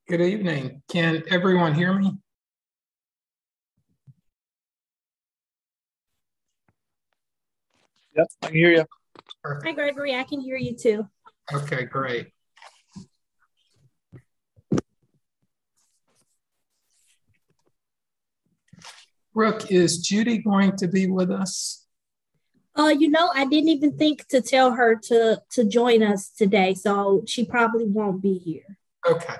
Good evening. Can everyone hear me? Yep, I can hear you. Hi, Gregory. I can hear you too. Okay, great. Brooke, is Judy going to be with us? I didn't even think to tell her to join us today, so she probably won't be here. Okay.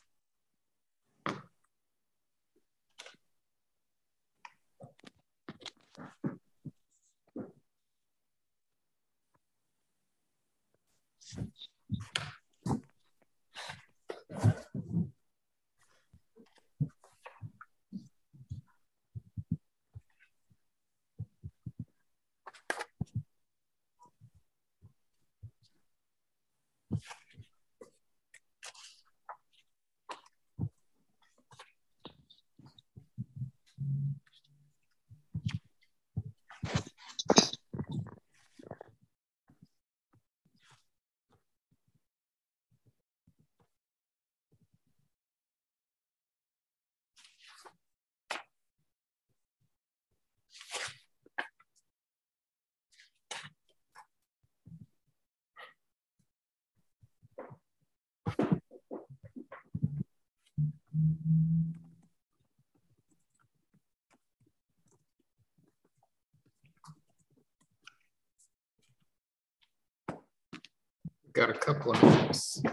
Got a couple of minutes.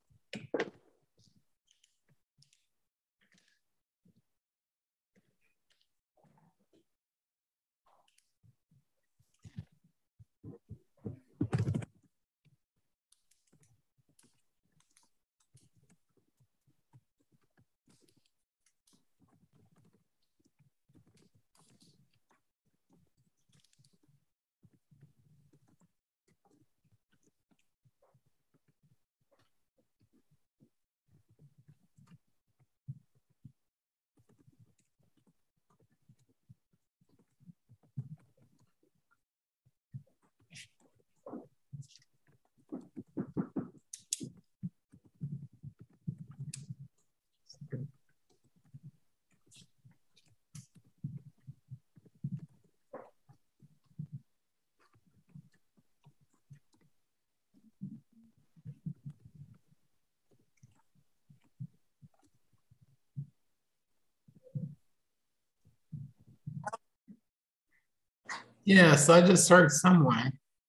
Yes, I just heard someone.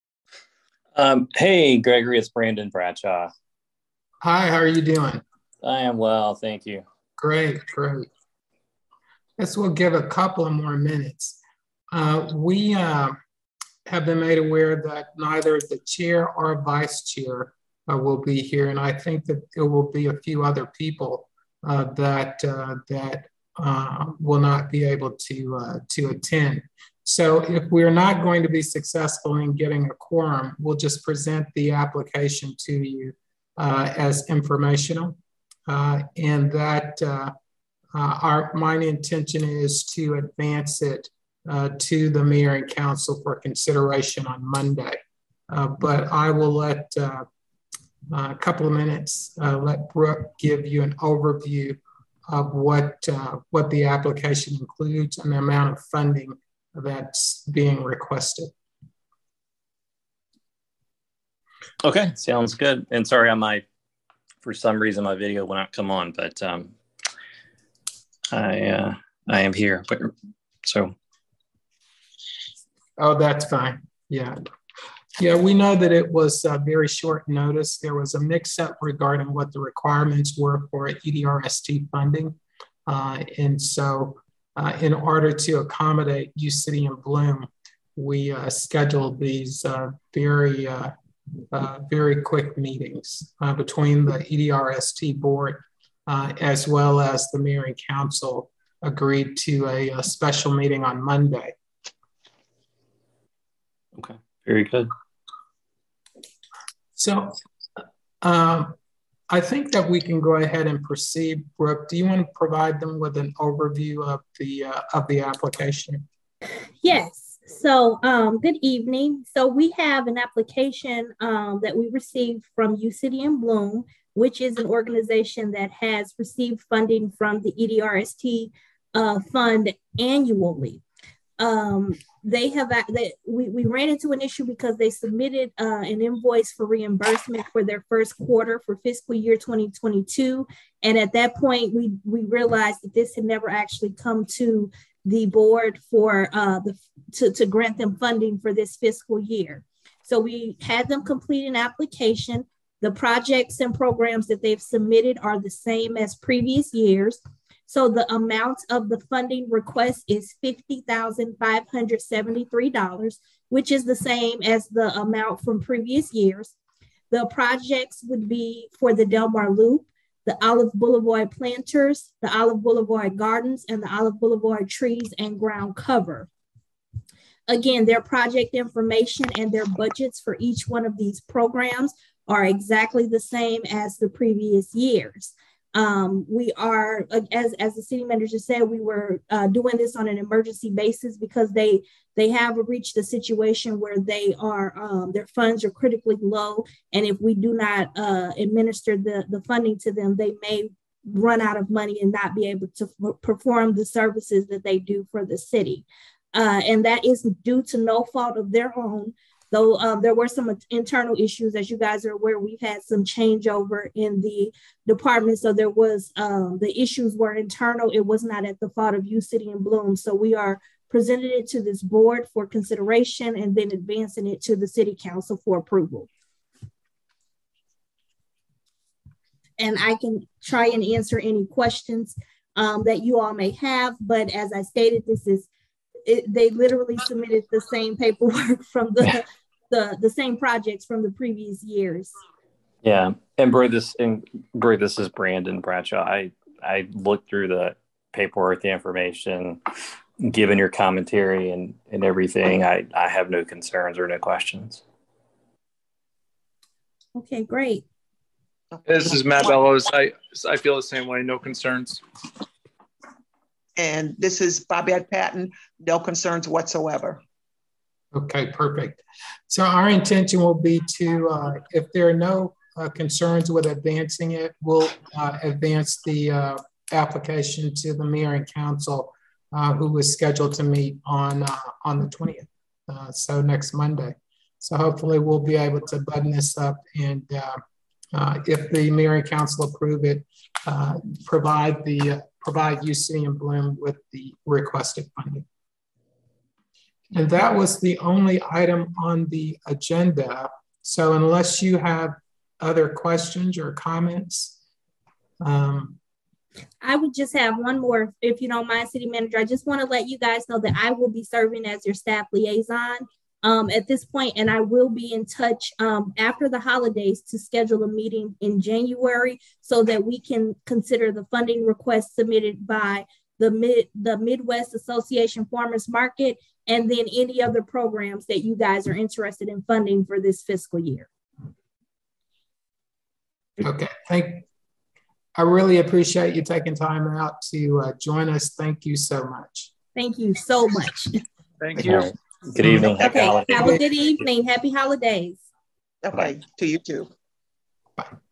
Hey, Gregory, it's Brandon Bradshaw. Hi, how are you doing? I am well, thank you. Great, great. Guess we'll give a couple of more minutes. We have been made aware that neither the chair or vice chair will be here, and I think that there will be a few other people that will not be able to attend. So if we're not going to be successful in getting a quorum, we'll just present the application to you as informational, and that my intention is to advance it to the mayor and council for consideration on Monday. But I will let a couple of minutes, let Brooke give you an overview of what the application includes and the amount of funding that's being requested. Okay, sounds good. And sorry, for some reason my video will not come on, but I am here. So. Oh, that's fine. Yeah. Yeah, we know that it was very short notice. There was a mix-up regarding what the requirements were for EDRST funding. And so in order to accommodate U City and Bloom, we scheduled these very quick meetings between the EDRST board as well as the mayor and council agreed to a special meeting on Monday. Okay, very good. So I think that we can go ahead and proceed. Brooke, do you want to provide them with an overview of the application? Yes. So good evening. So we have an application that we received from U City and Bloom which is an organization that has received funding from the EDRST fund annually. We ran into an issue because they submitted an invoice for reimbursement for their first quarter for fiscal year 2022. And at that point, we realized that this had never actually come to the board for to grant them funding for this fiscal year. So we had them complete an application. The projects and programs that they've submitted are the same as previous years. So the amount of the funding request is $50,573, which is the same as the amount from previous years. The projects would be for the Delmar Loop, the Olive Boulevard Planters, the Olive Boulevard Gardens, and the Olive Boulevard Trees and Ground Cover. Again, their project information and their budgets for each one of these programs are exactly the same as the previous years. We are, as the city manager said, we were doing this on an emergency basis because they have reached a situation where they are their funds are critically low, and if we do not administer the funding to them, they may run out of money and not be able to perform the services that they do for the city, and that is due to no fault of their own. Though there were some internal issues, as you guys are aware, we've had some changeover in the department. So there was, the issues were internal. It was not at the fault of U City and Bloom. So we are presenting it to this board for consideration and then advancing it to the city council for approval. And I can try and answer any questions that you all may have. But as I stated, they literally submitted the same paperwork from the same projects from the previous years. Yeah, and Bray, this is Brandon Bradshaw. I looked through the paperwork, the information, given your commentary and everything. I have no concerns or no questions. Okay, great. This is Matt Bellows. I feel the same way. No concerns. And this is Bobette Patton. No concerns whatsoever. Okay, perfect. So our intention will be to, if there are no concerns with advancing it, we'll advance the application to the mayor and council, who is scheduled to meet on the 20th, so next Monday. So hopefully we'll be able to button this up, and if the mayor and council approve it, provide U City and Bloom with the requested funding. And that was the only item on the agenda. So unless you have other questions or comments. I would just have one more, if you don't mind, City Manager. I just want to let you guys know that I will be serving as your staff liaison at this point, and I will be in touch after the holidays to schedule a meeting in January so that we can consider the funding request submitted by the Midwest Association Farmers Market, and then any other programs that you guys are interested in funding for this fiscal year. Okay, I really appreciate you taking time out to join us. Thank you so much. Thank you so much. Thank you. Good evening. Okay, have a good evening. Happy holidays. Okay, to you too. Bye.